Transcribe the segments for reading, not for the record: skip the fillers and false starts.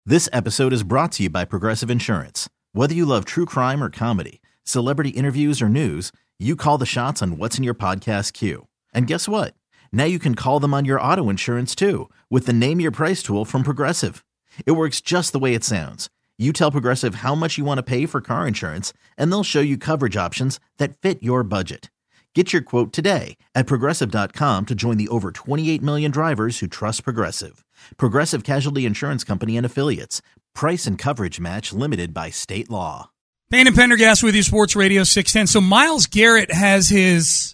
This episode is brought to you by Progressive Insurance. Whether you love true crime or comedy, celebrity interviews or news, you call the shots on what's in your podcast queue. And guess what? Now you can call them on your auto insurance too with the Name Your Price tool from Progressive. It works just the way it sounds. You tell Progressive how much you want to pay for car insurance, and they'll show you coverage options that fit your budget. Get your quote today at Progressive.com to join the over 28 million drivers who trust Progressive. Progressive Casualty Insurance Company and Affiliates. Price and coverage match limited by state law. Payne and Pendergast with you, Sports Radio 610. So Myles Garrett has his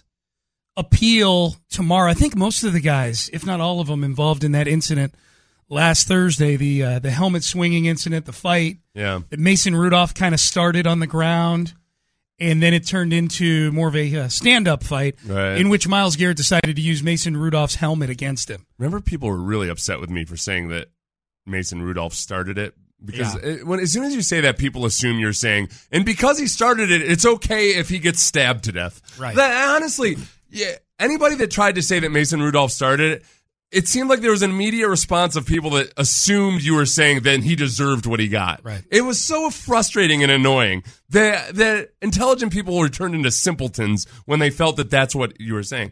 appeal tomorrow. I think most of the guys, if not all of them, involved in that incident last Thursday, the helmet swinging incident, the fight that Mason Rudolph kind of started on the ground. And then it turned into more of a stand-up fight in which Myles Garrett decided to use Mason Rudolph's helmet against him. Remember, people were really upset with me for saying that Mason Rudolph started it? Because as soon as you say that, people assume you're saying, and because he started it, it's okay if he gets stabbed to death. Right. Honestly, anybody that tried to say that Mason Rudolph started it, it seemed like there was an immediate response of people that assumed you were saying that he deserved what he got. Right. It was so frustrating and annoying that intelligent people were turned into simpletons when they felt that that's what you were saying.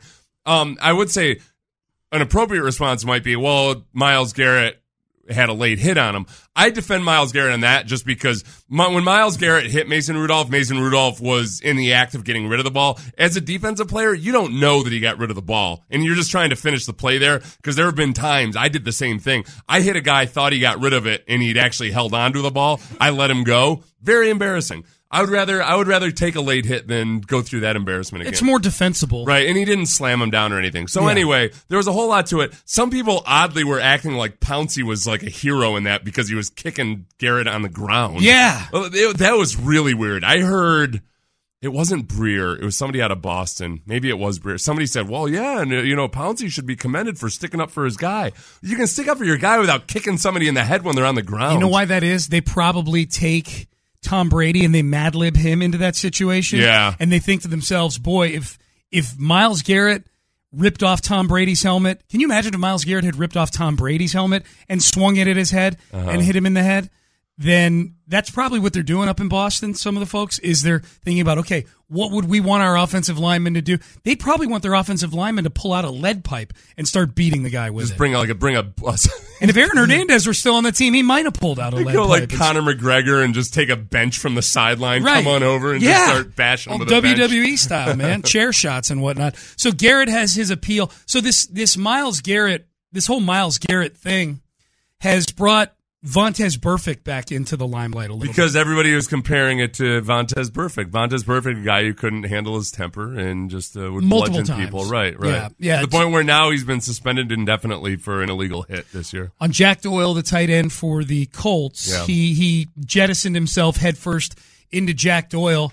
I would say an appropriate response might be, well, Myles Garrett had a late hit on him. I defend Myles Garrett on that just because when Myles Garrett hit Mason Rudolph was in the act of getting rid of the ball. As a defensive player, you don't know that he got rid of the ball, and you're just trying to finish the play there because there have been times I did the same thing. I hit a guy, thought he got rid of it, and he'd actually held on to the ball. I let him go. Very embarrassing. I would rather take a late hit than go through that embarrassment again. It's more defensible. Right, and he didn't slam him down or anything. So anyway, there was a whole lot to it. Some people oddly were acting like Pouncey was like a hero in that because he was kicking Garrett on the ground. Yeah. That was really weird. I heard it wasn't Breer. It was somebody out of Boston. Maybe it was Breer. Somebody said, well, yeah, and Pouncey should be commended for sticking up for his guy. You can stick up for your guy without kicking somebody in the head when they're on the ground. You know why that is? They probably take Tom Brady and they Mad Lib him into that situation. Yeah. And they think to themselves, boy, if Myles Garrett ripped off Tom Brady's helmet, can you imagine if Myles Garrett had ripped off Tom Brady's helmet and swung it at his head and hit him in the head? Then that's probably what they're doing up in Boston, some of the folks, is they're thinking about, okay, what would we want our offensive linemen to do? They probably want their offensive linemen to pull out a lead pipe and start beating the guy with it. Bring a bus. And if Aaron Hernandez were still on the team, he might have pulled out a lead pipe. Go like Conor McGregor and just take a bench from the sideline, come on over and just start bashing him with a bench. WWE style, man. Chair shots and whatnot. So Garrett has his appeal. So this Myles Garrett, this whole Myles Garrett thing has brought Vontaze Burfict back into the limelight a little bit. Because everybody was comparing it to Vontaze Burfict. Vontaze Burfict, a guy who couldn't handle his temper and just would multiple bludgeon times. people. Right. Yeah. To the point where now he's been suspended indefinitely for an illegal hit this year. On Jack Doyle, the tight end for the Colts, he jettisoned himself headfirst into Jack Doyle.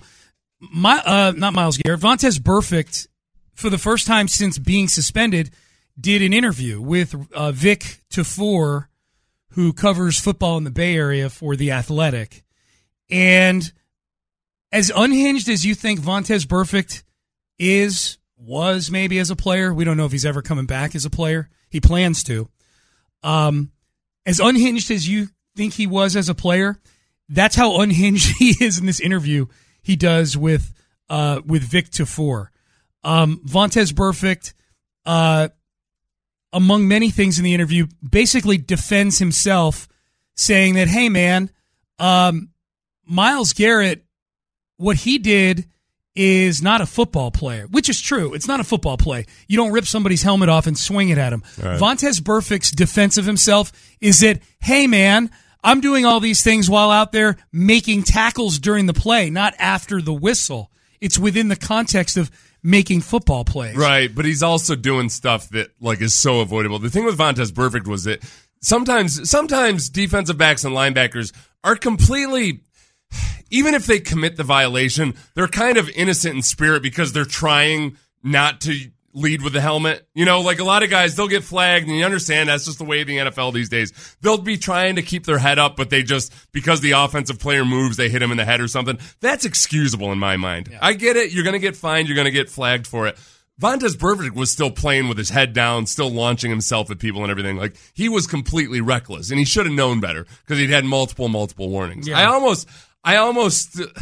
Not Myles Garrett. Vontaze Burfict, for the first time since being suspended, did an interview with Vic Tafur, who covers football in the Bay Area for The Athletic. And as unhinged as you think Vontaze Burfict was maybe as a player, we don't know if he's ever coming back as a player. He plans to. As unhinged as you think he was as a player, that's how unhinged he is in this interview he does with Vic Tafur. Vontaze Burfict, among many things in the interview, basically defends himself, saying that, hey, man, Myles Garrett, what he did is not a football player, which is true. It's not a football play. You don't rip somebody's helmet off and swing it at him. Right. Vontaze Burfict's defense of himself is that, hey, man, I'm doing all these things while out there making tackles during the play, not after the whistle. It's within the context of making football plays. Right, but he's also doing stuff that is so avoidable. The thing with Vontaze Burfict was that sometimes defensive backs and linebackers are completely, even if they commit the violation, they're kind of innocent in spirit because they're trying not to lead with the helmet. A lot of guys, they'll get flagged, and you understand that's just the way of the NFL these days. They'll be trying to keep their head up, but they just, because the offensive player moves, they hit him in the head or something. That's excusable in my mind. Yeah. I get it. You're going to get fined. You're going to get flagged for it. Vontaze Burfict was still playing with his head down, still launching himself at people and everything. Like, he was completely reckless, and he should have known better because he'd had multiple warnings. Yeah. I almost think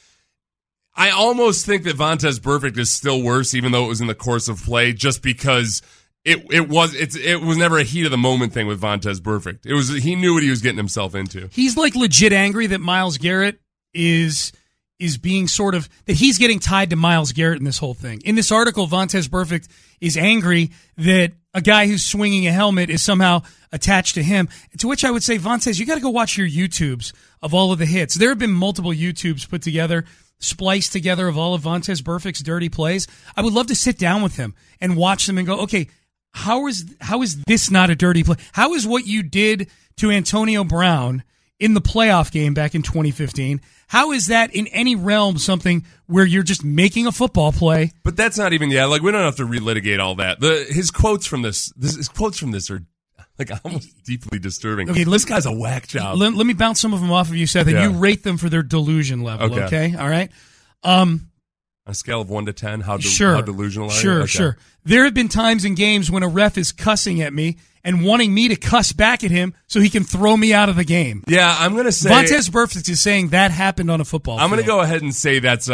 that Vontaze Burfict is still worse, even though it was in the course of play, just because it was never a heat of the moment thing with Vontaze Burfict. He knew what he was getting himself into. He's like legit angry that Myles Garrett is being sort of, that he's getting tied to Myles Garrett in this whole thing. In this article, Vontaze Burfict is angry that a guy who's swinging a helmet is somehow attached to him. To which I would say, Vontaze, you got to go watch your YouTubes of all of the hits. There have been multiple YouTubes put together, spliced together of all of Vontaze Burfict's dirty plays. I would love to sit down with him and watch them and go, okay, how is this not a dirty play? How is what you did to Antonio Brown in the playoff game back in 2015, how is that in any realm something where you're just making a football play? But that's not even, like, we don't have to relitigate all that. His quotes from this are, like, almost deeply disturbing. Okay, this guy's a whack job. Let me bounce some of them off of you, Seth, and you rate them for their delusion level, okay? All right? On a scale of 1 to 10, how delusional are you? Sure, sure. There have been times in games when a ref is cussing at me and wanting me to cuss back at him so he can throw me out of the game. Yeah, I'm going to say Vontaze Burfict is saying that happened on a football field. I'm going to go ahead and say that's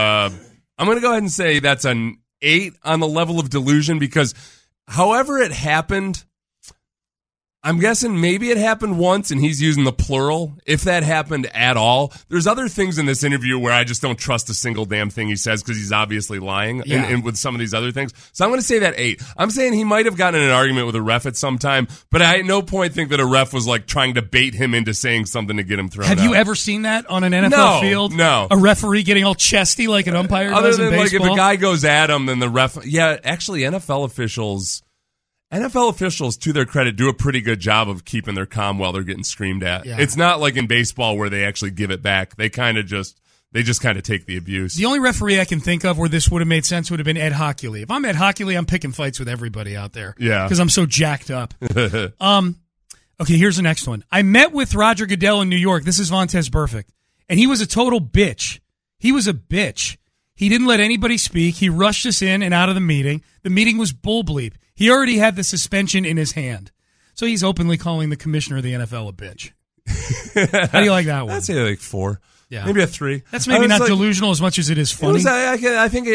an 8 on the level of delusion, because however it happened, I'm guessing maybe it happened once and he's using the plural, if that happened at all. There's other things in this interview where I just don't trust a single damn thing he says because he's obviously lying and with some of these other things. So I'm going to say that 8. I'm saying he might have gotten in an argument with a ref at some time, but I at no point think that a ref was like trying to bait him into saying something to get him thrown out. Have you ever seen that on an NFL field? No. A referee getting all chesty like an umpire does in baseball? Like if a guy goes at him, then the ref... Yeah, actually, NFL officials, to their credit, do a pretty good job of keeping their calm while they're getting screamed at. Yeah. It's not like in baseball where they actually give it back. They just kind of take the abuse. The only referee I can think of where this would have made sense would have been Ed Hockley. If I'm Ed Hockley, I'm picking fights with everybody out there. Yeah. Because I'm so jacked up. Okay, here's the next one. I met with Roger Goodell in New York. This is Vontaze Burfict. And he was a total bitch. He was a bitch. He didn't let anybody speak. He rushed us in and out of the meeting. The meeting was bull bleep. He already had the suspension in his hand. So he's openly calling the commissioner of the NFL a bitch. How do you like that one? I'd say like 4. Yeah. Maybe a 3. That's maybe not delusional as much as it is funny. I think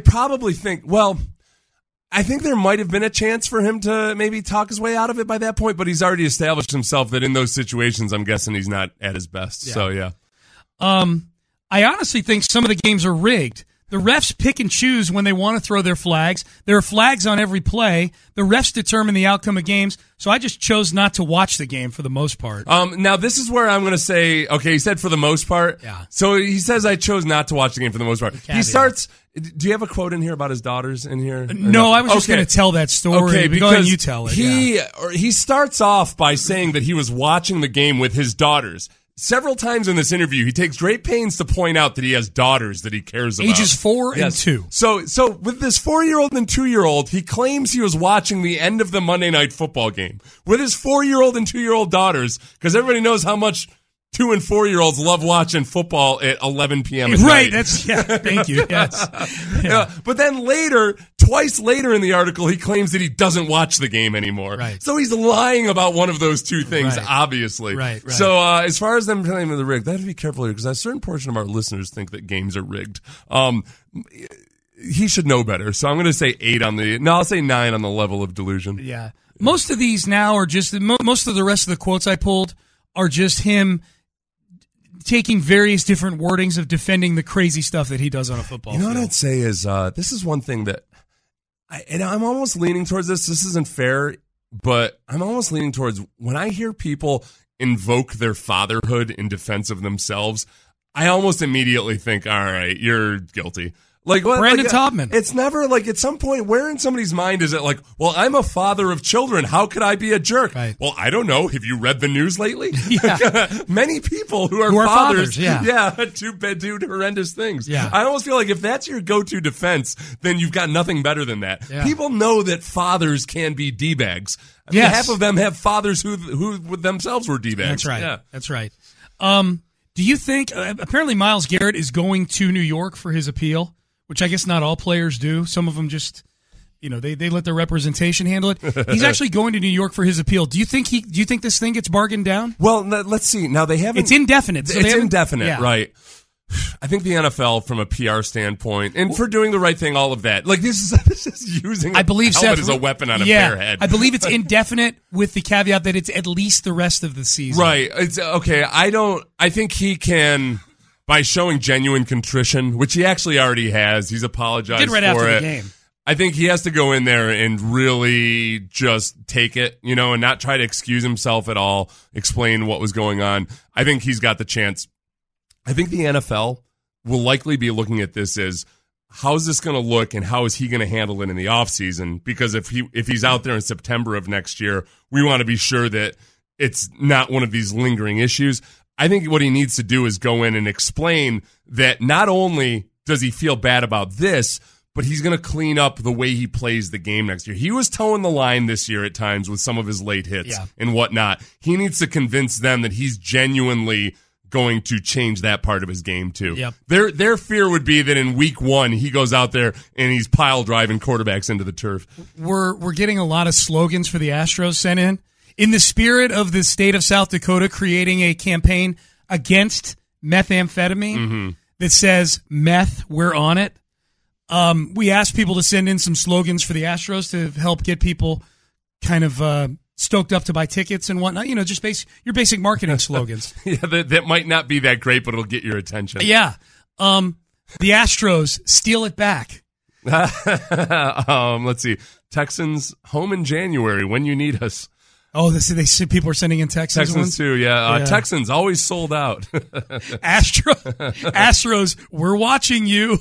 there might have been a chance for him to maybe talk his way out of it by that point, but he's already established himself that in those situations, I'm guessing he's not at his best. Yeah. So, yeah. I honestly think some of the games are rigged. The refs pick and choose when they want to throw their flags. There are flags on every play. The refs determine the outcome of games. So I just chose not to watch the game for the most part. Now, this is where I'm going to say, okay, he said for the most part. Yeah. So he says I chose not to watch the game for the most part. He starts... Do you have a quote in here about his daughters in here? No, I was just going to tell that story. Okay, because go ahead and you tell it. He starts off by saying that he was watching the game with his daughters. Several times in this interview, he takes great pains to point out that he has daughters that he cares about. Ages 4 and 2. So with this 4-year-old and 2-year-old, he claims he was watching the end of the Monday Night Football game with his 4-year-old and 2-year-old daughters, because everybody knows how much 2- and 4-year-olds love watching football at 11 p.m. at night. Right, thank you, yes. Yeah. But then twice later in the article, he claims that he doesn't watch the game anymore. Right. So he's lying about one of those two things, obviously. Right. So as far as them claiming the rigged, I have to be careful here, because a certain portion of our listeners think that games are rigged. He should know better. So I'm going to say 8 I'll say 9 on the level of delusion. Yeah. Most of these now are just, most of the rest of the quotes I pulled are just him taking various different wordings of defending the crazy stuff that he does on a football field. You know what I'd say is, this is one thing that, I'm almost leaning towards this. This isn't fair, but I'm almost leaning towards when I hear people invoke their fatherhood in defense of themselves, I almost immediately think, all right, you're guilty. Like what, Brandon Taubman. It's never like at some point where in somebody's mind is it like, well, I'm a father of children. How could I be a jerk? Right. Well, I don't know. Have you read the news lately? Yeah. Many people who are fathers do horrendous things. Yeah. I almost feel like if that's your go-to defense, then you've got nothing better than that. Yeah. People know that fathers can be D-bags. I mean, half of them have fathers who themselves were D-bags. That's right. Yeah. That's right. Do you think apparently Myles Garrett is going to New York for his appeal? Which I guess not all players do. Some of them just They let their representation handle it. He's actually going to New York for his appeal. Do you think this thing gets bargained down? Well, let's see. Now they haven't. It's indefinite. So it's indefinite, right? I think the NFL, from a PR standpoint, and for doing the right thing, all of that, like this is using I believe helmet as a weapon on a bare head. I believe it's indefinite with the caveat that it's at least the rest of the season. Right. It's okay. I think he can, by showing genuine contrition, which he actually already has. He's apologized Did right for after it. the game. I think he has to go in there and really just take it, and not try to excuse himself at all, explain what was going on. I think he's got the chance. I think the NFL will likely be looking at this as, how's this going to look and how is he going to handle it in the offseason? Because if he's out there in September of next year, we want to be sure that it's not one of these lingering issues. I think what he needs to do is go in and explain that not only does he feel bad about this, but he's going to clean up the way he plays the game next year. He was towing the line this year at times with some of his late hits and whatnot. He needs to convince them that he's genuinely going to change that part of his game too. Yep. Their fear would be that in week 1 he goes out there and he's pile driving quarterbacks into the turf. We're getting a lot of slogans for the Astros sent in the spirit of the state of South Dakota creating a campaign against methamphetamine that says meth, we're on it. We asked people to send in some slogans for the Astros to help get people kind of stoked up to buy tickets and whatnot. Just your basic marketing slogans. That might not be that great, but it'll get your attention. Yeah. The Astros steal it back. Let's see. Texans home in January when you need us. Oh, they say people are sending in Texans ones? Too, yeah. Texans always sold out. Astros, we're watching you.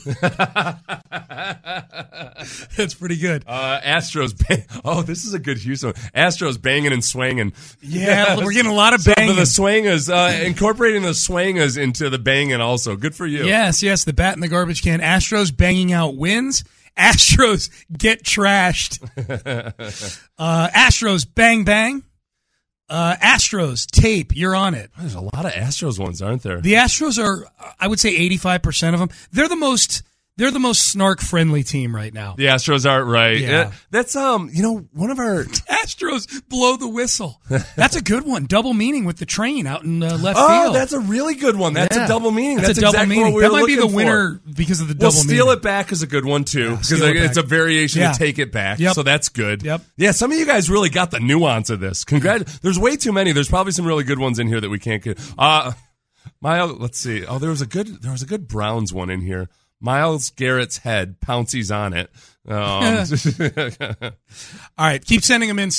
That's pretty good. Astros, this is a good Houston. Astros banging and swanging. Yeah, we're getting a lot of banging. So the swangers, incorporating the swangers into the banging also. Good for you. Yes, the bat in the garbage can. Astros banging out wins. Astros get trashed. Astros bang bang. Astros tape. You're on it. There's a lot of Astros ones, aren't there? The Astros are, I would say, 85% of them. They're the most snark friendly team right now. The Astros are right. Yeah. That's one of our Astros blow the whistle. That's a good one. Double meaning with the train out in left field. Oh, that's a really good one. That's a double meaning. That's a double exactly meaning. what we were looking for. That might be the winner because of the double meaning. Steal it back is a good one too, because it's a variation to take it back. Yep. So that's good. Yep. Yeah, some of you guys really got the nuance of this. There's way too many. There's probably some really good ones in here that we can't get. Let's see. Oh, there was a good Browns one in here. Myles Garrett's head, Pouncey's on it. All right, keep sending them in,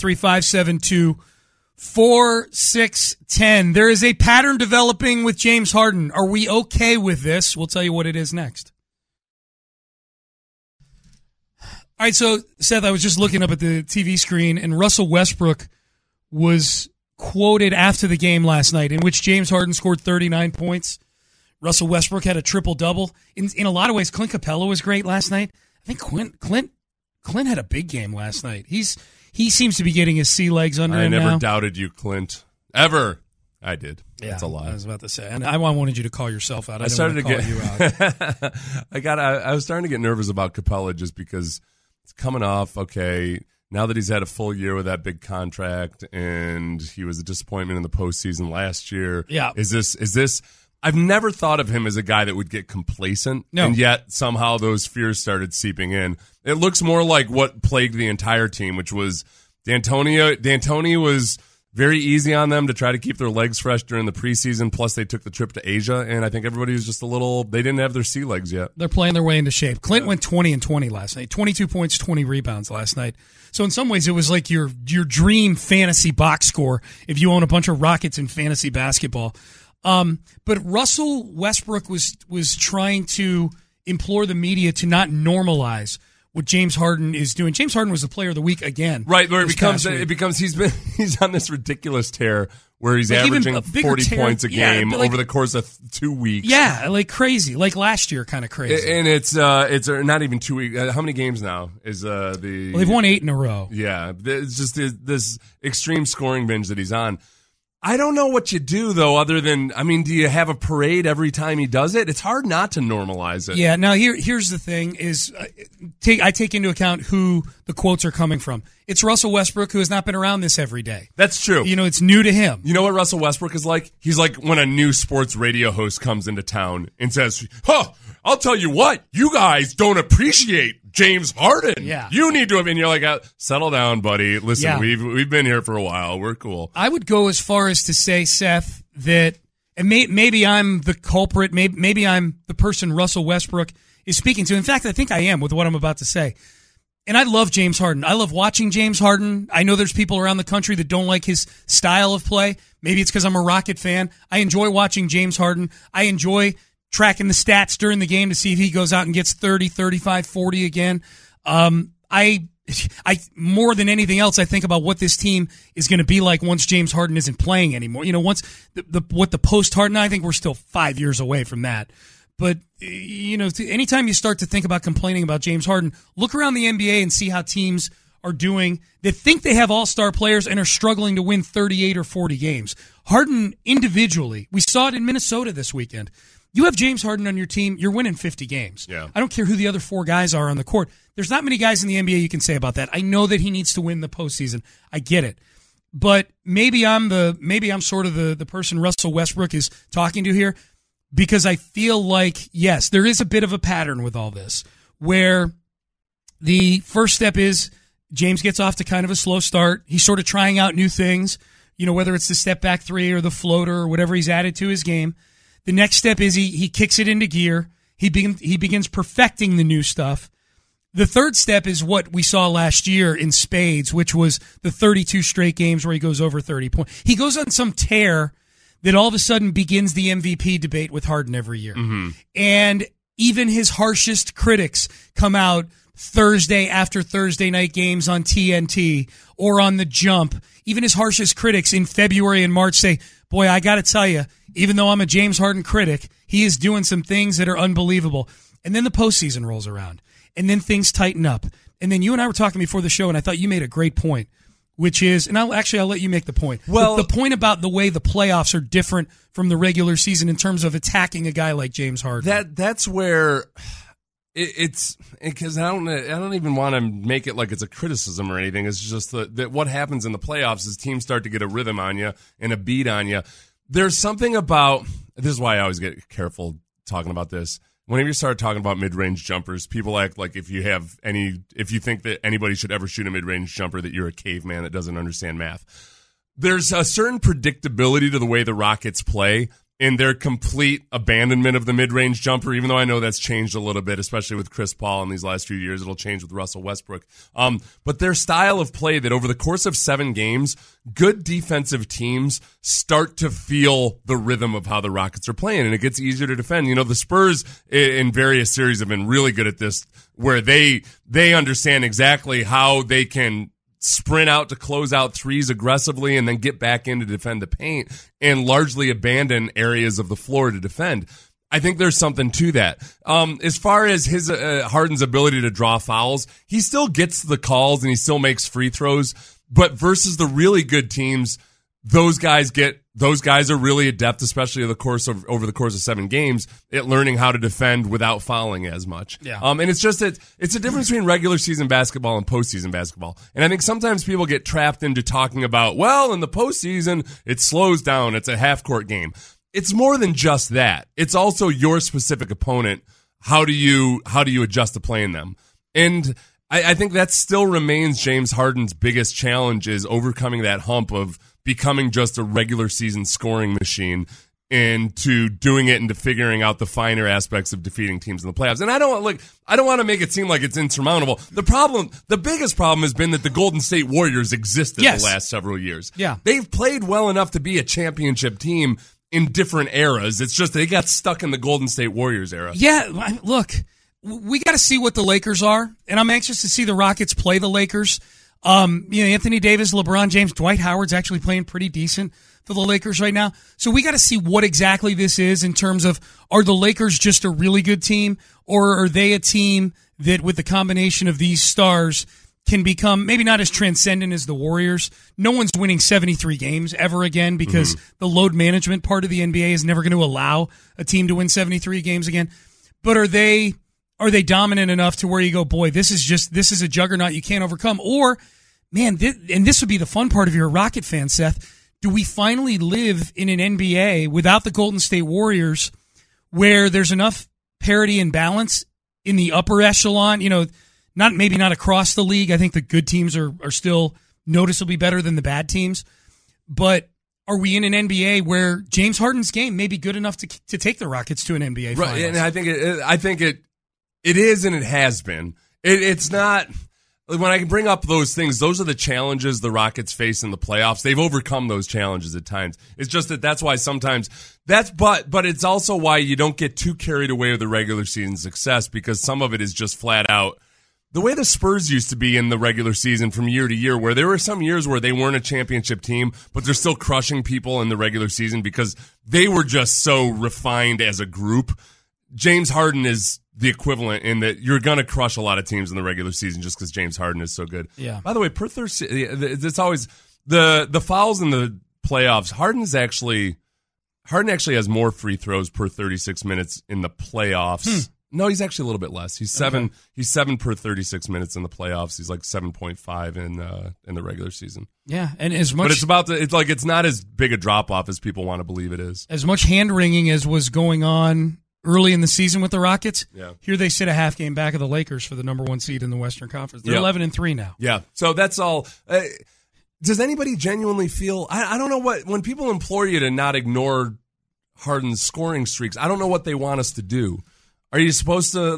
713-572-4610. There is a pattern developing with James Harden. Are we okay with this? We'll tell you what it is next. All right, so, Seth, I was just looking up at the TV screen, and Russell Westbrook was quoted after the game last night, in which James Harden scored 39 points. Russell Westbrook had a triple-double. In a lot of ways, Clint Capella was great last night. I think Clint had a big game last night. He seems to be getting his sea legs under him now. I never doubted you, Clint. Ever. I did. Yeah, that's a lie. I was about to say. And I wanted you to call yourself out. I was starting to get nervous about Capella just because it's coming off, okay, now that he's had a full year with that big contract and he was a disappointment in the postseason last year. Yeah. Is this I've never thought of him as a guy that would get complacent, no. And yet somehow those fears started seeping in. It looks more like what plagued the entire team, which was D'Antoni was very easy on them to try to keep their legs fresh during the preseason, plus they took the trip to Asia, and I think everybody was just they didn't have their sea legs yet. They're playing their way into shape. Clint went 20-20 last night, 22 points, 20 rebounds last night. So in some ways it was like your dream fantasy box score if you own a bunch of Rockets in fantasy basketball. But Russell Westbrook was trying to implore the media to not normalize what James Harden is doing. James Harden was the player of the week again. Right, where it becomes he's on this ridiculous tear where he's averaging 40 points a game over the course of 2 weeks. Yeah, like crazy, like last year, kind of crazy. And it's not even 2 weeks. How many games now is the? Well, they've won 8 in a row. Yeah, it's just this extreme scoring binge that he's on. I don't know what you do, though, other than, do you have a parade every time he does it? It's hard not to normalize it. Yeah, now here's the thing is I take into account who the quotes are coming from. It's Russell Westbrook, who has not been around this every day. That's true. It's new to him. You know what Russell Westbrook is like? He's like when a new sports radio host comes into town and says, I'll tell you what, you guys don't appreciate James Harden. Yeah. You need to have, and you're like, settle down, buddy. Listen, we've been here for a while. We're cool. I would go as far as to say, Seth, that, and maybe I'm the culprit, maybe I'm the person Russell Westbrook is speaking to. In fact, I think I am with what I'm about to say. And I love James Harden. I love watching James Harden. I know there's people around the country that don't like his style of play. Maybe it's because I'm a Rocket fan. I enjoy watching James Harden. I enjoy tracking the stats during the game to see if he goes out and gets 30, 35, 40 again. I more than anything else, I think about what this team is going to be like once James Harden isn't playing anymore. Once what the post-Harden, I think we're still 5 years away from that. But, anytime you start to think about complaining about James Harden, look around the NBA and see how teams are doing that think they have all-star players and are struggling to win 38 or 40 games. Harden individually, we saw it in Minnesota this weekend. You have James Harden on your team, you're winning 50 games. Yeah. I don't care who the other 4 guys are on the court. There's not many guys in the NBA you can say about that. I know that he needs to win the postseason. I get it. But maybe I'm sort of the person Russell Westbrook is talking to here, because I feel like, yes, there is a bit of a pattern with all this, where the first step is James gets off to kind of a slow start. He's sort of trying out new things, whether it's the step back three or the floater or whatever he's added to his game. The next step is he kicks it into gear. He begins perfecting the new stuff. The third step is what we saw last year in spades, which was the 32 straight games where he goes over 30 points. He goes on some tear that all of a sudden begins the MVP debate with Harden every year. Mm-hmm. And even his harshest critics come out Thursday after Thursday night games on TNT or on The Jump. Even his harshest critics in February and March say, boy, I got to tell you, even though I'm a James Harden critic, he is doing some things that are unbelievable. And then the postseason rolls around, and then things tighten up. And then you and I were talking before the show, and I thought you made a great point, which is, and I'll let you make the point. Well, the point about the way the playoffs are different from the regular season in terms of attacking a guy like James Harden. That's where it's because I don't even want to make it like it's a criticism or anything. It's just that what happens in the playoffs is teams start to get a rhythm on you and a beat on you. There's something about, this is why I always get careful talking about this. Whenever you start talking about mid-range jumpers, people act like if you think that anybody should ever shoot a mid-range jumper, that you're a caveman that doesn't understand math. There's a certain predictability to the way the Rockets play in their complete abandonment of the mid-range jumper, even though I know that's changed a little bit, especially with Chris Paul in these last few years. It'll change with Russell Westbrook. But their style of play that over the course of 7 games, good defensive teams start to feel the rhythm of how the Rockets are playing, and it gets easier to defend. The Spurs in various series have been really good at this, where they understand exactly how they can sprint out to close out threes aggressively and then get back in to defend the paint and largely abandon areas of the floor to defend. I think there's something to that. As far as his Harden's ability to draw fouls, he still gets the calls and he still makes free throws. But versus the really good teams, those guys are really adept, especially over the course of 7 games, at learning how to defend without fouling as much. Yeah. And it's just it's a difference between regular season basketball and postseason basketball. And I think sometimes people get trapped into talking about, well, in the postseason, it slows down. It's a half-court game. It's more than just that. It's also your specific opponent. How do you adjust to playing them? And I think that still remains James Harden's biggest challenge, is overcoming that hump of becoming just a regular season scoring machine and to doing it and to figuring out the finer aspects of defeating teams in the playoffs. And I don't want to make it seem like it's insurmountable. The biggest problem has been that the Golden State Warriors existed the last several years. Yeah. They've played well enough to be a championship team in different eras. It's just they got stuck in the Golden State Warriors era. Yeah, look, we got to see what the Lakers are, and I'm anxious to see the Rockets play the Lakers. Anthony Davis, LeBron James, Dwight Howard's actually playing pretty decent for the Lakers right now. So we got to see what exactly this is in terms of, are the Lakers just a really good team, or are they a team that with the combination of these stars can become maybe not as transcendent as the Warriors. No one's winning 73 games ever again because the load management part of the NBA is never going to allow a team to win 73 games again. But are they dominant enough to where you go, boy, this is a juggernaut you can't overcome? Or, man, and this would be the fun part if you're a Rocket fan, Seth, do we finally live in an NBA without the Golden State Warriors where there's enough parity and balance in the upper echelon, maybe not across the league. I think the good teams are still noticeably better than the bad teams. But are we in an NBA where James Harden's game may be good enough to take the Rockets to an NBA Finals? Right, and I think it is, and it has been. It's not. When I bring up those things, those are the challenges the Rockets face in the playoffs. They've overcome those challenges at times. It's just that's why sometimes but it's also why you don't get too carried away with the regular season success, because some of it is just flat out the way the Spurs used to be in the regular season from year to year, where there were some years where they weren't a championship team, but they're still crushing people in the regular season because they were just so refined as a group. James Harden is the equivalent in that you're going to crush a lot of teams in the regular season just because James Harden is so good. Yeah. By the way, it's always the fouls in the playoffs. Harden actually has more free throws per 36 minutes in the playoffs. No, he's actually a little bit less. He's seven. Okay. He's 7 per 36 minutes in the playoffs. He's like 7.5 in the regular season. Yeah, and as much, but it's not as big a drop off as people want to believe it is. As much hand wringing as was going on early in the season with the Rockets. Yeah. Here they sit a half game back of the Lakers for the number 1 seed in the Western Conference. They're 11-3 now. Yeah. So that's all. Does anybody genuinely feel? I don't know when people implore you to not ignore Harden's scoring streaks. I don't know what they want us to do. Are you supposed to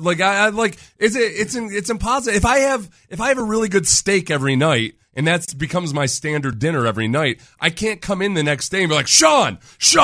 it's impossible. If I have a really good steak every night and that becomes my standard dinner every night, I can't come in the next day and be like, Sean,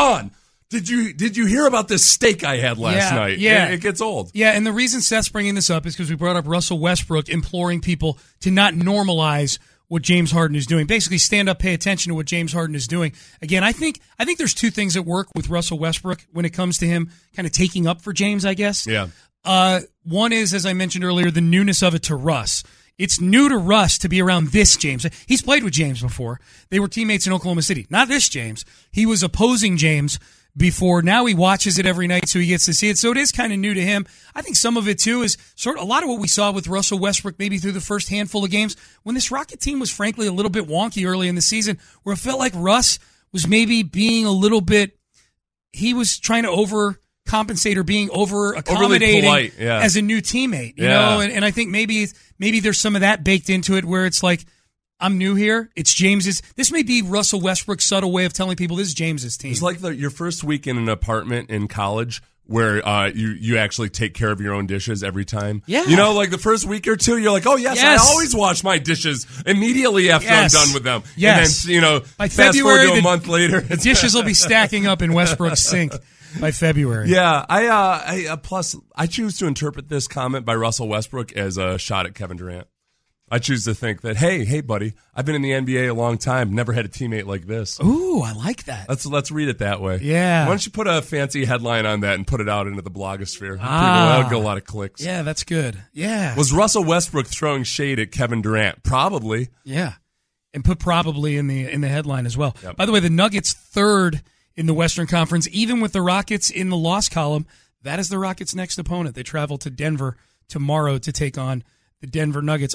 did you hear about this steak I had last night? Yeah. It gets old. Yeah, and the reason Seth's bringing this up is because we brought up Russell Westbrook imploring people to not normalize what James Harden is doing. Basically, stand up, pay attention to what James Harden is doing. Again, I think there's two things at work with Russell Westbrook when it comes to him kind of taking up for James, I guess. Yeah. One is, as I mentioned earlier, the newness of it to Russ. It's new to Russ to be around this James. He's played with James before. They were teammates in Oklahoma City. Not this James. He was opposing James before. Now he watches it every night, so he gets to see it. So it is kind of new to him. I think some of it, too, is sort of a lot of what we saw with Russell Westbrook maybe through the first handful of games when this Rocket team was, frankly, a little bit wonky early in the season, where it felt like Russ was maybe being a little bit – he was trying to overcompensate or being over-accommodating as a new teammate. You know? And I think maybe there's some of that baked into it where it's like, I'm new here. It's James's. This may be Russell Westbrook's subtle way of telling people this is James's team. It's like your first week in an apartment in college where you actually take care of your own dishes every time. Yeah. Like the first week or two, you're like, oh, yes. I always wash my dishes immediately after I'm done with them. Yes. And then, by fast February, forward to a month later. The dishes will be stacking up in Westbrook's sink by February. Yeah. Plus, I choose to interpret this comment by Russell Westbrook as a shot at Kevin Durant. I choose to think that, hey, buddy, I've been in the NBA a long time, never had a teammate like this. Ooh, I like that. Let's read it that way. Yeah. Why don't you put a fancy headline on that and put it out into the blogosphere? That'll get a lot of clicks. Yeah, that's good. Yeah. Was Russell Westbrook throwing shade at Kevin Durant? Probably. Yeah. And put probably in the headline as well. Yep. By the way, the Nuggets third in the Western Conference, even with the Rockets in the loss column. That is the Rockets' next opponent. They travel to Denver tomorrow to take on the Denver Nuggets.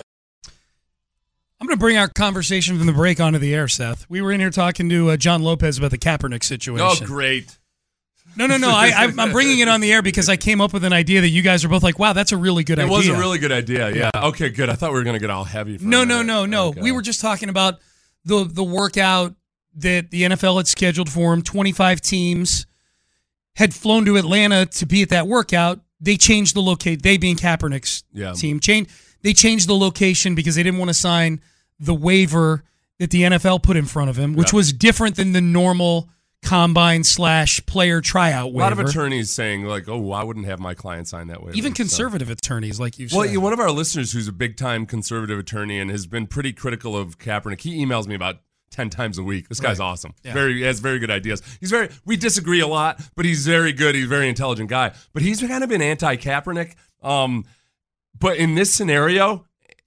I'm going to bring our conversation from the break onto the air, Seth. We were in here talking to John Lopez about the Kaepernick situation. Oh, great. No. I'm bringing it on the air because I came up with an idea that you guys are both like, wow, that's a really good idea. It was a really good idea, yeah. Okay, good. I thought we were going to get all heavy. No. Okay. We were just talking about the workout that the NFL had scheduled for him. 25 teams had flown to Atlanta to be at that workout. They changed the location. They being Kaepernick's team. They changed the location because they didn't want to sign the waiver that the NFL put in front of him, which was different than the normal combine/player tryout waiver. A lot of attorneys saying, like, oh, I wouldn't have my client sign that waiver. Even conservative attorneys, like you've said. Well, one of our listeners who's a big-time conservative attorney and has been pretty critical of Kaepernick, he emails me about 10 times a week. This guy's awesome. Yeah. He has very good ideas. We disagree a lot, but he's very good. He's a very intelligent guy. But he's kind of been anti-Kaepernick. But in this scenario,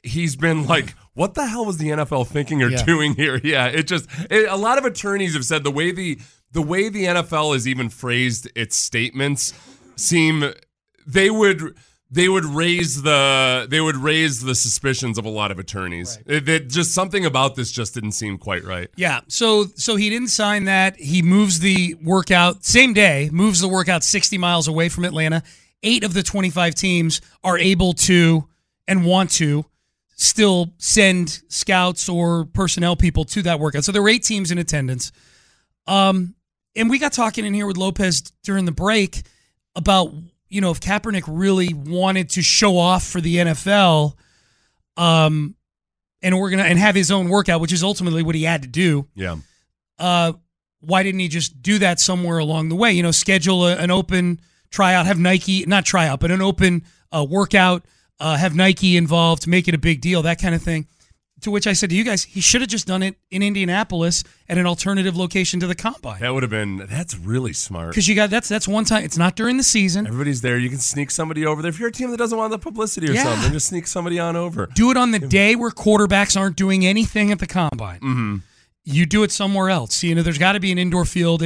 he's been like, what the hell was the NFL thinking or doing here? Yeah, a lot of attorneys have said the way the NFL has even phrased its statements seem they would raise the suspicions of a lot of attorneys. Right. Just something about this just didn't seem quite right. Yeah. So he didn't sign that. He moves the workout same day, moves the workout 60 miles away from Atlanta. 8 of the 25 teams are able to and want to still send scouts or personnel people to that workout. So there were 8 teams in attendance. And we got talking in here with Lopez during the break about, if Kaepernick really wanted to show off for the NFL, and have his own workout, which is ultimately what he had to do. Yeah. Why didn't he just do that somewhere along the way? Schedule an open tryout, have Nike, not tryout, but an open workout, have Nike involved, make it a big deal, that kind of thing. To which I said to you guys, he should have just done it in Indianapolis at an alternative location to the Combine. That's really smart. Because that's one time, it's not during the season. Everybody's there. You can sneak somebody over there. If you're a team that doesn't want the publicity or something, just sneak somebody on over. Do it on the day where quarterbacks aren't doing anything at the Combine. Mm-hmm. You do it somewhere else. There's got to be an indoor field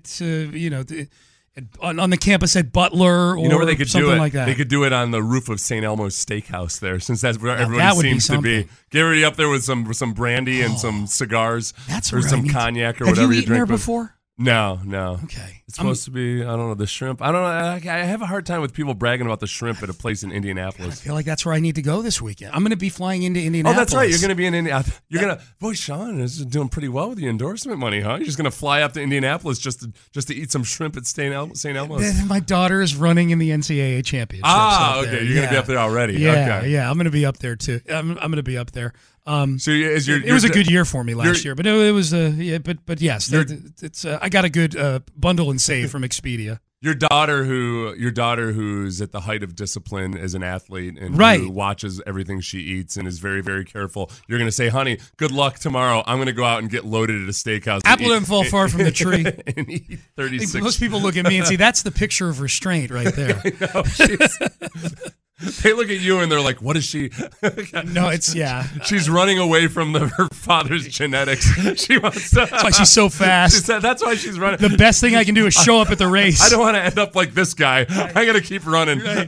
on the campus at Butler or where they could something do it? like that. They could do it on the roof of St. Elmo's Steakhouse there, since that's where everybody seems to be. Get ready up there with some brandy and some cigars or some cognac or whatever you drink. Have you eaten there before? No. Okay. It's supposed to be, I don't know, the shrimp. I don't know. I have a hard time with people bragging about the shrimp at a place in Indianapolis. I feel like that's where I need to go this weekend. I'm going to be flying into Indianapolis. Oh, that's right. You're going to be in Indianapolis. Boy, Sean is doing pretty well with the endorsement money, huh? You're just going to fly up to Indianapolis just to eat some shrimp at St. Elmo's. My daughter is running in the NCAA championship. Okay. You're going to be up there already. Yeah, okay. yeah. I'm going to be up there too. I'm going to be up there. It was a good year for me last year, but it was but yes, it's I got a good bundle and save from Expedia. Your daughter who's at the height of discipline as an athlete and who watches everything she eats and is very, very careful. You're going to say, honey, good luck tomorrow. I'm going to go out and get loaded at a steakhouse. Apple didn't fall far from the tree. And eat 36. Most people look at me and see that's the picture of restraint right there. I know, they look at you and they're like, what is she? No, She's running away from her father's genetics. She wants to. That's why she's so fast. That's why she's running. The best thing I can do is show up at the race. I don't want to end up like this guy. I got to keep running. Right.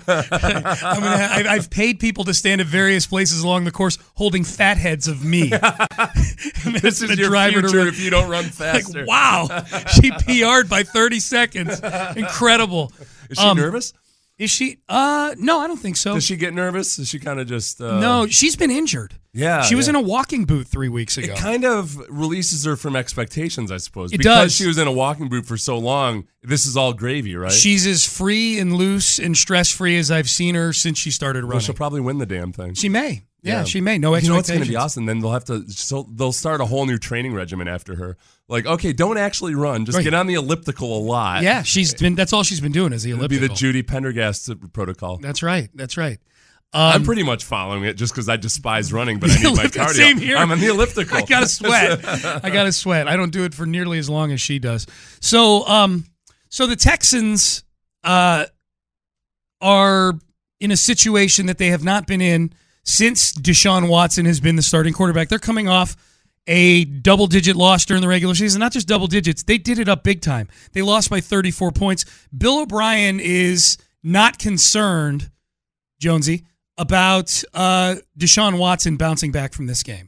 I've paid people to stand at various places along the course holding fat heads of me. This is your future if you don't run faster. Like, wow. She PR'd by 30 seconds. Incredible. Is she nervous? Is she? No, I don't think so. Does she get nervous? Is she kind of just... No, she's been injured. Yeah. She was in a walking boot 3 weeks ago. It kind of releases her from expectations, I suppose. It because does. She was in a walking boot for so long, this is all gravy, right? She's as free and loose and stress-free as I've seen her since she started running. Well, she'll probably win the damn thing. She may. Yeah, she may. No expectations. You know what's going to be awesome? Then they'll start a whole new training regimen after her. Like, okay, don't actually run. Just get on the elliptical a lot. Yeah, that's all she's been doing is the elliptical. It'll be the Judy Pendergast protocol. That's right. I'm pretty much following it just because I despise running, but I need my cardio. Same here. I'm on the elliptical. I gotta sweat. I don't do it for nearly as long as she does. So the Texans are in a situation that they have not been in since Deshaun Watson has been the starting quarterback. They're coming off a double-digit loss during the regular season. Not just double digits. They did it up big time. They lost by 34 points. Bill O'Brien is not concerned, Jonesy, about Deshaun Watson bouncing back from this game.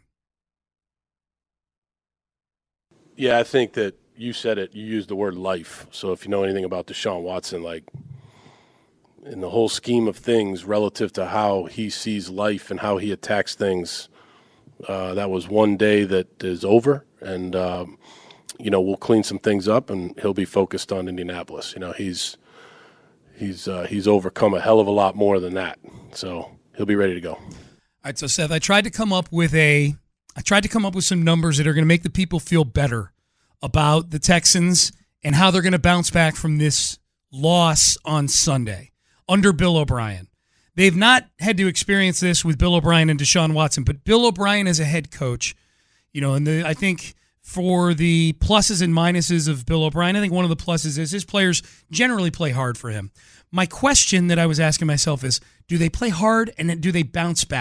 Yeah, I think that you said it. You used the word life. So if you know anything about Deshaun Watson, like in the whole scheme of things relative to how he sees life and how he attacks things, that was one day that is over, and we'll clean some things up, and he'll be focused on Indianapolis. He's overcome a hell of a lot more than that, so he'll be ready to go. All right, so Seth, I tried to come up with some numbers that are going to make the people feel better about the Texans and how they're going to bounce back from this loss on Sunday under Bill O'Brien. They've not had to experience this with Bill O'Brien and Deshaun Watson, but Bill O'Brien as a head coach, and I think for the pluses and minuses of Bill O'Brien, I think one of the pluses is his players generally play hard for him. My question that I was asking myself is, do they play hard and do they bounce back?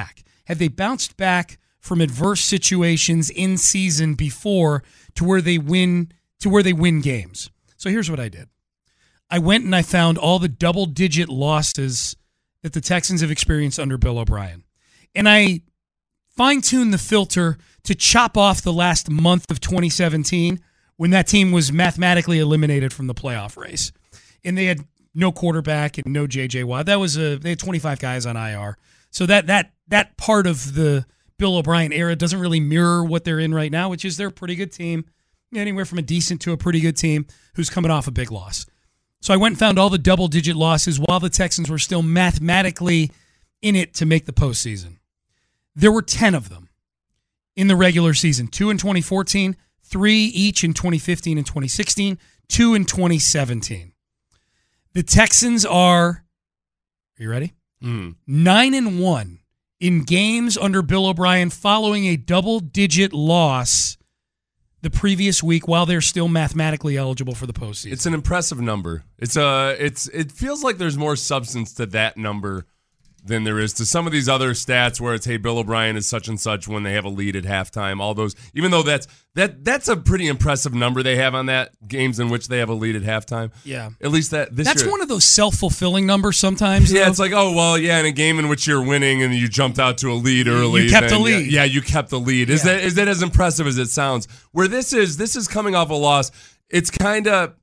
have they bounced back from adverse situations in season before to where they win games? So here's what I did. I went and I found all the double-digit losses that the Texans have experienced under Bill O'Brien. And I fine-tuned the filter to chop off the last month of 2017 when that team was mathematically eliminated from the playoff race. And they had no quarterback and no J.J. Watt. They had 25 guys on IR. So that part of the Bill O'Brien era doesn't really mirror what they're in right now, which is they're a pretty good team, anywhere from a decent to a pretty good team who's coming off a big loss. So I went and found all the double-digit losses while the Texans were still mathematically in it to make the postseason. There were 10 of them in the regular season, 2 in 2014, 3 each in 2015 and 2016, 2 in 2017. The Texans are you ready? 9-1 in games under Bill O'Brien following a double-digit loss the previous week while they're still mathematically eligible for the postseason. It's an impressive number. It feels like there's more substance to that number than there is to some of these other stats where it's, hey, Bill O'Brien is such and such when they have a lead at halftime. All those, even though that's a pretty impressive number they have on that, games in which they have a lead at halftime. Yeah, at least that's year. One of those self-fulfilling numbers sometimes. Yeah, though. It's like, oh well, yeah, in a game in which you're winning and you jumped out to a lead early, you kept the lead. Yeah, you kept the lead. Is that as impressive as it sounds? Where this is coming off a loss. It's kind of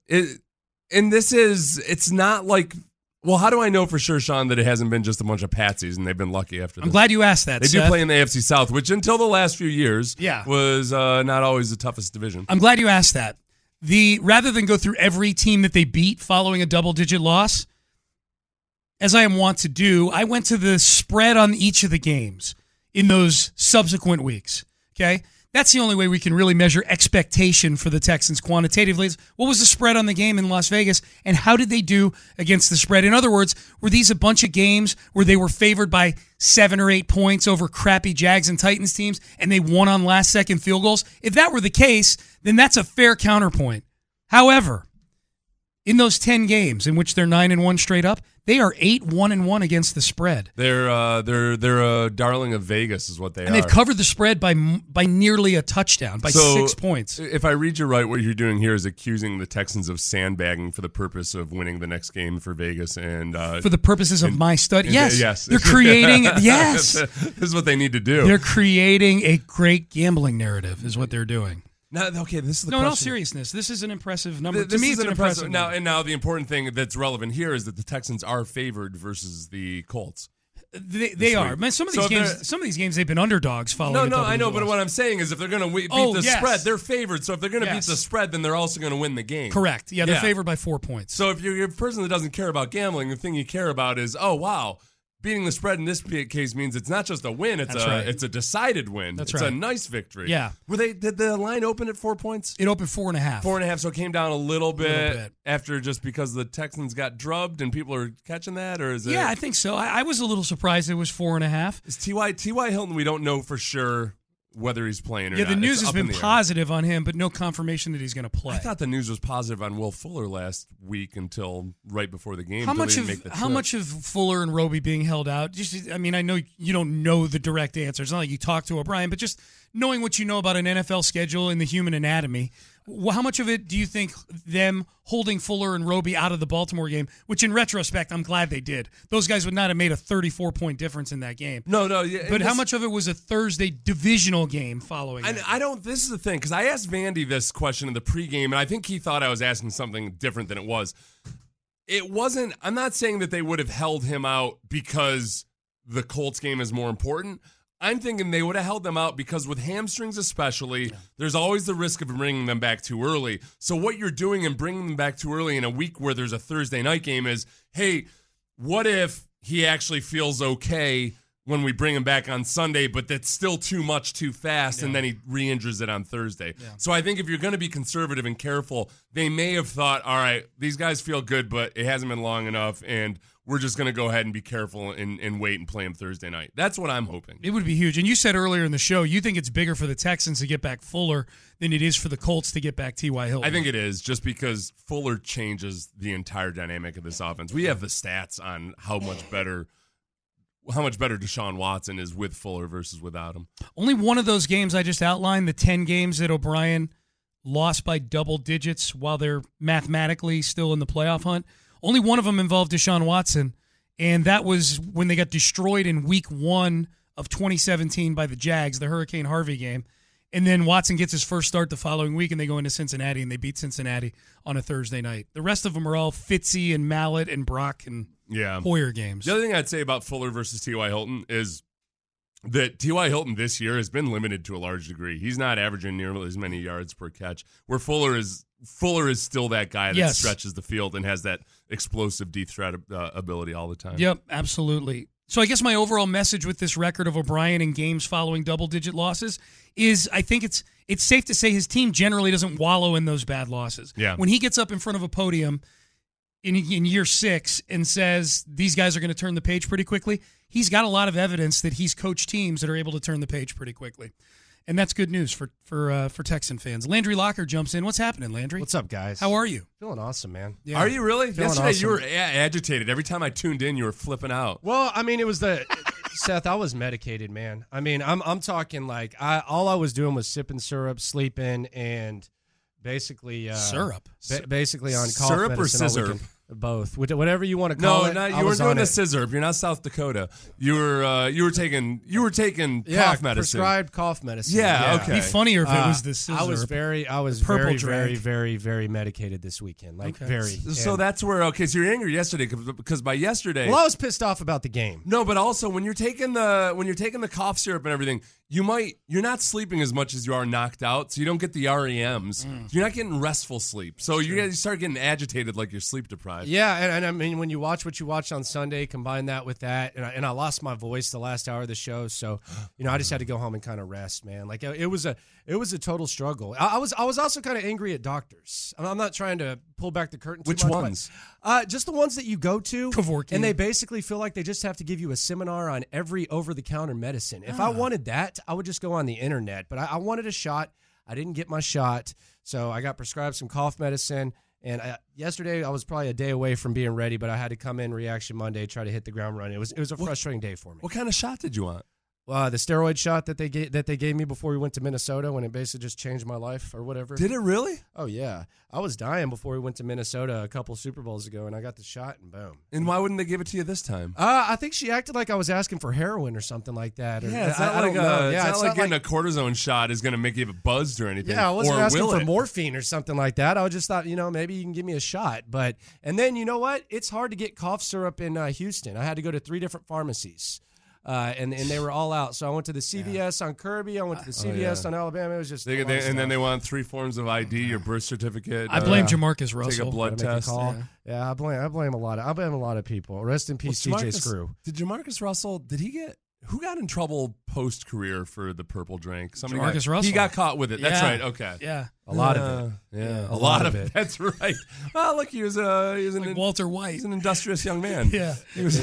it's not like. Well, how do I know for sure, Sean, that it hasn't been just a bunch of patsies and they've been lucky after this? I'm glad you asked that, They Seth. do play in the AFC South, which until the last few years was not always the toughest division. I'm glad you asked that. Rather than go through every team that they beat following a double-digit loss, as I am wont to do, I went to the spread on each of the games in those subsequent weeks, okay? That's the only way we can really measure expectation for the Texans quantitatively. What was the spread on the game in Las Vegas, and how did they do against the spread? In other words, were these a bunch of games where they were favored by 7 or 8 points over crappy Jags and Titans teams, and they won on last-second field goals? If that were the case, then that's a fair counterpoint. However, in those 10 games in which they're 9-1 straight up, they are 8-1-1 against the spread. They're a darling of Vegas, is what they are. And they've covered the spread by nearly a touchdown, by 6 points. If I read you right, what you're doing here is accusing the Texans of sandbagging for the purpose of winning the next game for Vegas and for the purposes of my study. Yes, they're creating. Yes, this is what they need to do. They're creating a great gambling narrative, is what they're doing. No, okay, this is the question. In all seriousness, this is an impressive number. To me, it's an impressive now. number. And now the important thing that's relevant here is that the Texans are favored versus the Colts. They are. Man, some of these games, they've been underdogs following. No, I know, but what I'm saying is, if they're going to beat the spread, they're favored. So if they're going to beat the spread, then they're also going to win the game. Correct. Yeah, they're favored by 4 points. So if you're a person that doesn't care about gambling, the thing you care about is, oh wow, beating the spread in this case means it's not just a win; it's a decided win. It's a nice victory. Yeah. Did the line open at 4 points? It opened 4.5. 4.5, so it came down a little bit after just because the Texans got drubbed and people are catching that, or is it? Yeah, I think so. I was a little surprised it was 4.5. Is T.Y. Hilton? We don't know for sure whether he's playing or not. Yeah, the news has been positive on him, but no confirmation that he's going to play. I thought the news was positive on Will Fuller last week until right before the game. How much of Fuller and Roby being held out? I know you don't know the direct answer. It's not like you talk to O'Brien, but just knowing what you know about an NFL schedule and the human anatomy, how much of it do you think them holding Fuller and Roby out of the Baltimore game, which in retrospect, I'm glad they did. Those guys would not have made a 34-point difference in that game. No. Yeah, but how much of it was a Thursday divisional game following that? I don't. This is the thing, because I asked Vandy this question in the pregame, and I think he thought I was asking something different than it was. It wasn't. I'm not saying that they would have held him out because the Colts game is more important. I'm thinking they would have held them out because with hamstrings especially, there's always the risk of bringing them back too early. So what you're doing in bringing them back too early in a week where there's a Thursday night game is, hey, what if he actually feels okay when we bring him back on Sunday, but that's still too much too fast, and then he re-injures it on Thursday. Yeah. So I think if you're going to be conservative and careful, they may have thought, all right, these guys feel good, but it hasn't been long enough, and we're just going to go ahead and be careful and wait and play him Thursday night. That's what I'm hoping. It would be huge. And you said earlier in the show, you think it's bigger for the Texans to get back Fuller than it is for the Colts to get back T.Y. Hilton. I think it is, just because Fuller changes the entire dynamic of this offense. We have the stats on how much better how much better Deshaun Watson is with Fuller versus without him. Only one of those games I just outlined, the 10 games that O'Brien lost by double digits while they're mathematically still in the playoff hunt, only one of them involved Deshaun Watson, and that was when they got destroyed in week 1 of 2017 by the Jags, the Hurricane Harvey game. And then Watson gets his first start the following week, and they go into Cincinnati, and they beat Cincinnati on a Thursday night. The rest of them are all Fitzy and Mallett and Brock and Hoyer games. The other thing I'd say about Fuller versus T.Y. Hilton is that T.Y. Hilton this year has been limited to a large degree. He's not averaging nearly as many yards per catch, where Fuller is still that guy that stretches the field and has that explosive deep threat ability all the time. Yep, absolutely. So I guess my overall message with this record of O'Brien in games following double-digit losses is I think it's safe to say his team generally doesn't wallow in those bad losses. Yeah. When he gets up in front of a podium in year 6 and says these guys are going to turn the page pretty quickly, he's got a lot of evidence that he's coached teams that are able to turn the page pretty quickly. And that's good news for Texan fans. Landry Locker jumps in. What's happening, Landry? What's up, guys? How are you? Feeling awesome, man. Yeah. Are you really? Feeling Yesterday awesome. you were agitated. Every time I tuned in, you were flipping out. Well, I mean, it was Seth, I was medicated, man. I mean, I'm talking like all I was doing was sipping syrup, sleeping, and basically syrup. Basically on cough syrup or medicine all scissor? weekend. Both, whatever you want to call it. No, you I weren't was doing on the it. scissor. You're not South Dakota. You were taking Yeah, cough medicine. prescribed cough medicine. Yeah, okay. It'd be funnier if it was the scissor. I was very, Purple very, drag. very, very medicated this weekend. Like Okay. very. So And- that's where so you're angry yesterday because by yesterday. Well, I was pissed off about the game. No, but also when you're taking the cough syrup and everything, you're not sleeping as much as you are knocked out, so you don't get the REMs. You're not getting restful sleep, so you start getting agitated like you're sleep deprived. Yeah, and I mean, when you watch what you watched on Sunday, combine that with that, and I lost my voice the last hour of the show, so I just had to go home and kind of rest, man. Like it was a total struggle. I was also kind of angry at doctors. I'm not trying to pull back the curtain. Which too much, ones? But, just the ones that you go to, Kevorkian. and they basically feel like they just have to give you a seminar on every over-the-counter medicine. If I wanted that, I would just go on the internet. But I wanted a shot. I didn't get my shot, so I got prescribed some cough medicine. And yesterday, I was probably a day away from being ready, but I had to come in Reaction Monday, try to hit the ground running. It was a frustrating day for me. What kind of shot did you want? The steroid shot that they gave me before we went to Minnesota, when it basically just changed my life or whatever. Did it really? Oh yeah, I was dying before we went to Minnesota a couple Super Bowls ago, and I got the shot, and boom. And why wouldn't they give it to you this time? I think she acted like I was asking for heroin or something like that. Or, Yeah, it's I not don't like know. it's Yeah, not like getting like, a cortisone shot is going to make you buzzed or anything. yeah, I wasn't or asking will for it? morphine or something like that. I just thought, maybe you can give me a shot. And then you know what? It's hard to get cough syrup in Houston. I had to go to 3 different pharmacies. And they were all out. So I went to the CVS on Kirby. I went to the CVS on Alabama. It was just And then they want 3 forms of ID, your birth certificate. I blame Jamarcus Russell. Take a blood Gotta make a test. call. Yeah, I blame a lot of people. Rest in peace, CJ Screw. Did Jamarcus Russell? Who got in trouble post career for the purple drink? Jamarcus Russell. He got caught with it. That's Yeah. right. Okay. Yeah. A lot of it. Yeah, a lot of it. That's right. Well, look, he was Like Walter White. He's an industrious young man. Yeah.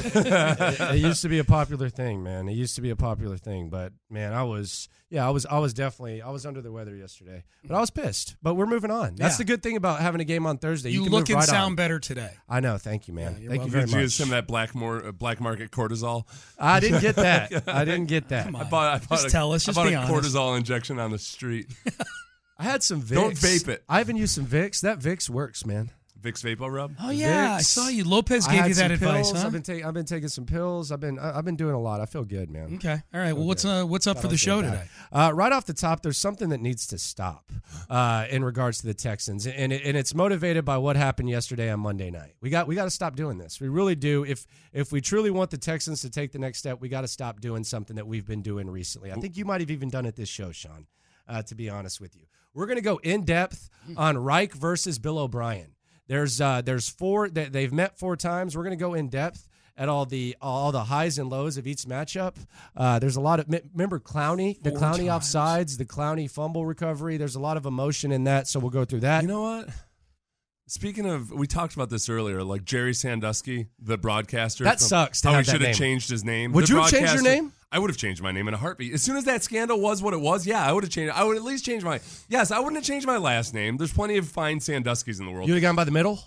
It used to be a popular thing, man. It used to be a popular thing, but man, I was definitely under the weather yesterday, but I was pissed. But we're moving on. That's Yeah. the good thing about having a game on Thursday. You can look move and right sound on. better today. I know. Thank you, man. Yeah, you're Thank you welcome. very Did you much. use some of that black market cortisol? I didn't get that. I didn't get that. Come on. I bought Just tell us. I Just bought be a honest. cortisol injection on the street. I had some Vicks. Don't vape it. I haven't used some Vicks. That Vicks works, man. Vicks Vapor Rub. Oh yeah, I Vicks. saw you. Lopez I gave had you that some advice, pills. huh? I've been taking some pills. I've been doing a lot. I feel good, man. Okay. All right. Well, what's up for the show today? Right off the top, there's something that needs to stop in regards to the Texans, and it's motivated by what happened yesterday on Monday night. We got to stop doing this. We really do. If we truly want the Texans to take the next step, we got to stop doing something that we've been doing recently. I think you might have even done it this show, Sean. To be honest with you, we're going to go in depth on Reich versus Bill O'Brien. There's 4 that they've met 4 times. We're going to go in depth at all the highs and lows of each matchup. There's a lot of remember Clowney, the Clowney offsides, the Clowney fumble recovery. There's a lot of emotion in that, so we'll go through that. You know what? Speaking of, we talked about this earlier, like Jerry Sandusky, the broadcaster. That sucks to How have he that should have name. changed his name. Would The you have changed your broadcaster- name? I would have changed my name in a heartbeat. As soon as that scandal was what it was, yeah, I would have changed. I would at least change my. Yes, I wouldn't have changed my last name. There's plenty of fine Sanduskys in the world. You would have gone by the middle.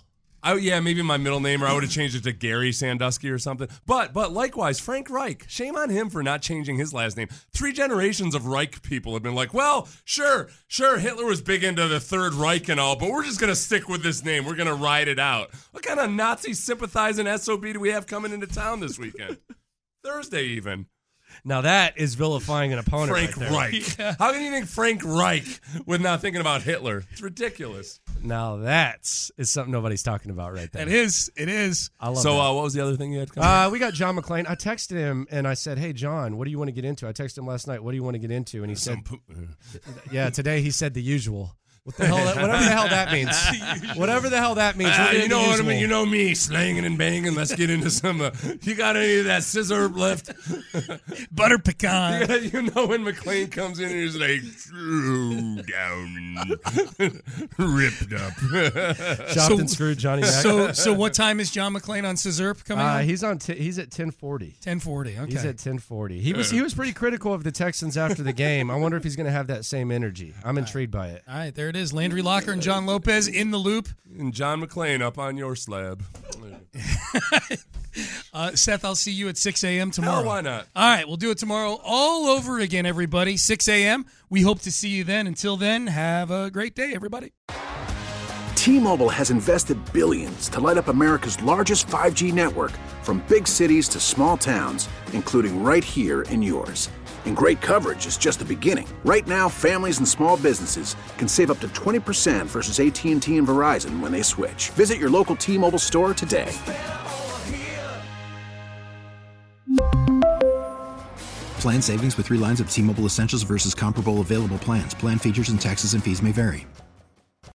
Maybe my middle name, or I would have changed it to Gary Sandusky or something. But likewise, Frank Reich. Shame on him for not changing his last name. 3 generations of Reich people have been like, well, sure, Hitler was big into the Third Reich and all, but we're just going to stick with this name. We're going to ride it out. What kind of Nazi sympathizing SOB do we have coming into town this weekend? Thursday even. Now that is vilifying an opponent. Frank Reich. Yeah. How can you think Frank Reich with not thinking about Hitler? It's ridiculous. Now that's something nobody's talking about right there. It is. I love that. What was the other thing you had coming? We got John McClain. I texted him and I said, hey, John, what do you want to get into? I texted him last night, what do you want to get into? And he said, today he said the usual. What the hell? Whatever the hell that means. Whatever the hell that means. You know what I mean? You know me, slanging and banging. Let's get into some. You got any of that scissor left? Butter pecan. You know when McClain comes in and he's like, down and ripped up. Chopped and screwed Johnny Mac. So what time is John McClain on Scissorp coming on? He's at 10:40. 10:40. Okay. He's at 10:40. He was pretty critical of the Texans after the game. I wonder if he's going to have that same energy. I'm intrigued by it. All right, there it is. Landry Locker and John Lopez in the loop. And John McClain up on your slab. Seth, I'll see you at 6 a.m. tomorrow. No, why not? All right, we'll do it tomorrow all over again, everybody. 6 a.m. We hope to see you then. Until then, have a great day, everybody. T-Mobile has invested billions to light up America's largest 5G network, from big cities to small towns, including right here in yours. And great coverage is just the beginning. Right now, families and small businesses can save up to 20% versus AT&T and Verizon when they switch. Visit your local T-Mobile store today. Plan savings with 3 lines of T-Mobile Essentials versus comparable available plans. Plan features and taxes and fees may vary.